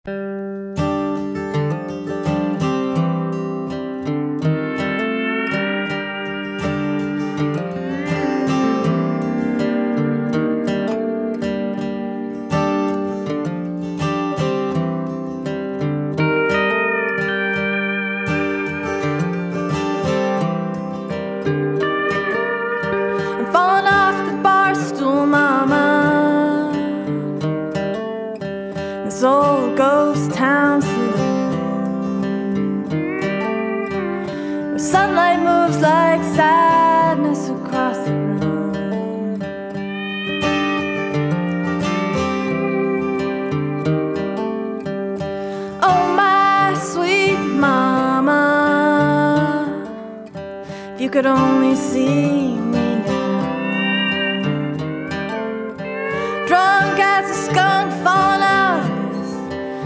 I'm falling off the bar stool, mama. This old ghost town saloon, where sunlight moves like sadness across the room. Oh, my sweet mama, if you could only see